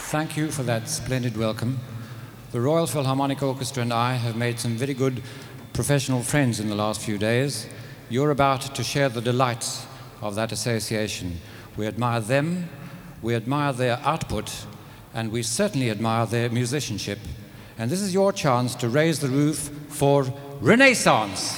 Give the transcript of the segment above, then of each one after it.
Thank you for that splendid welcome. The Royal Philharmonic Orchestra and I have made some very good professional friends in the last few days. You're about to share the delights of that association. We admire them, we admire their output, and we certainly admire their musicianship. And this is your chance to raise the roof for Renaissance.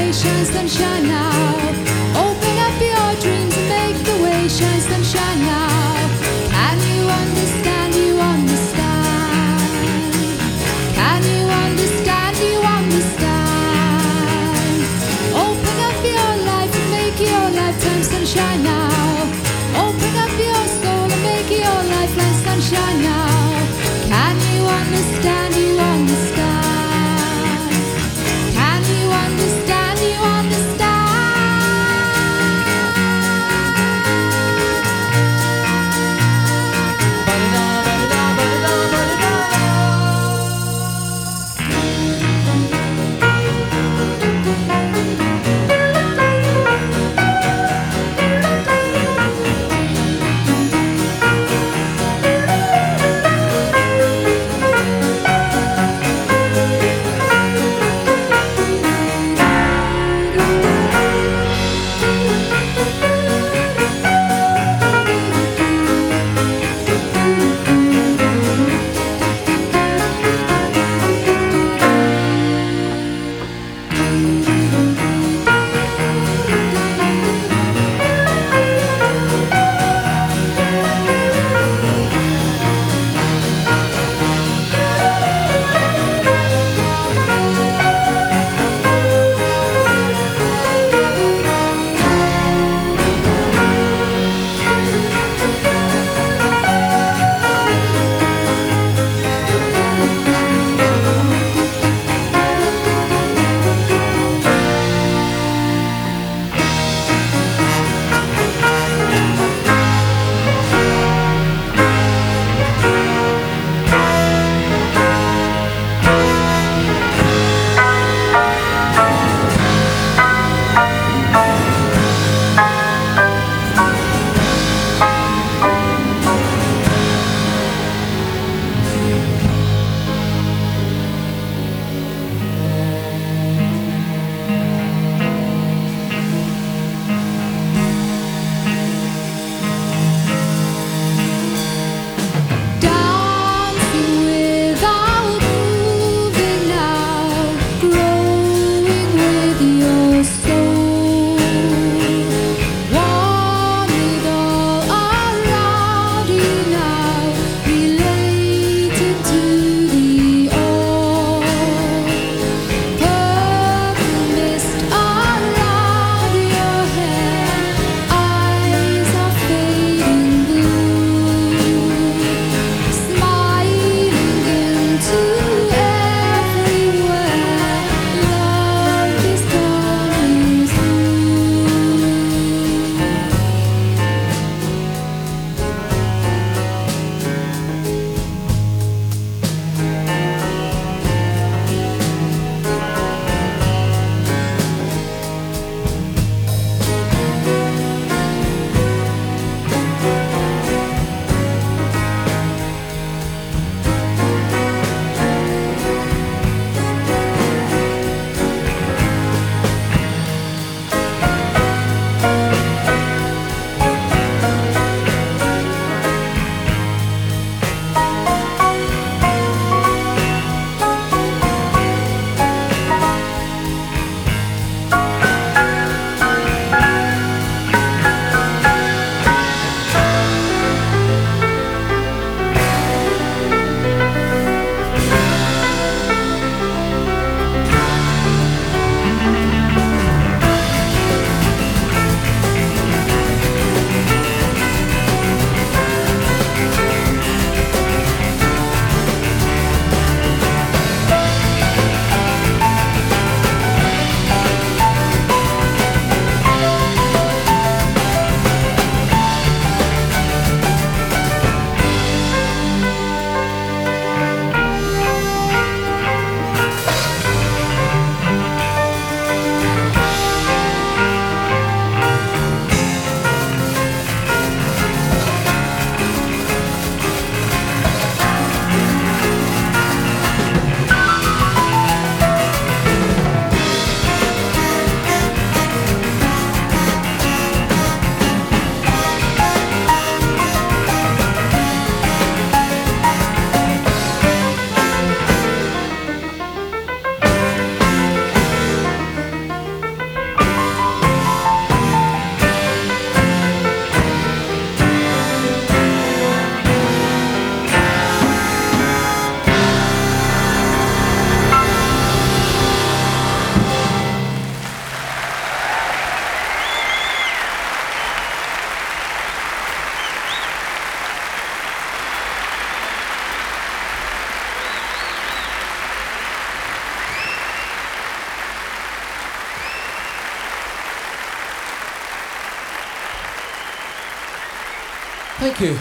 way, shine sunshine now. Open up your dreams and make the way, shine sunshine now. Can you understand? You understand? Can you understand? You understand? Open up your life and make your lifetime sunshine now. Open up your soul and make your lifeline sunshine now. Can you understand? You understand? Can you understand? You understand? Thank you.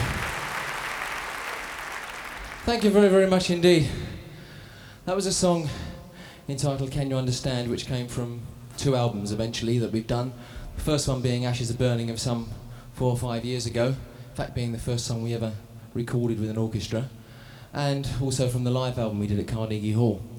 Thank you very, very much indeed. That was a song entitled Can You Understand, which came from 2 albums eventually that we've done. The first one being Ashes Are Burning of some 4 or 5 years ago. In fact, being the first song we ever recorded with an orchestra. And also from the live album we did at Carnegie Hall.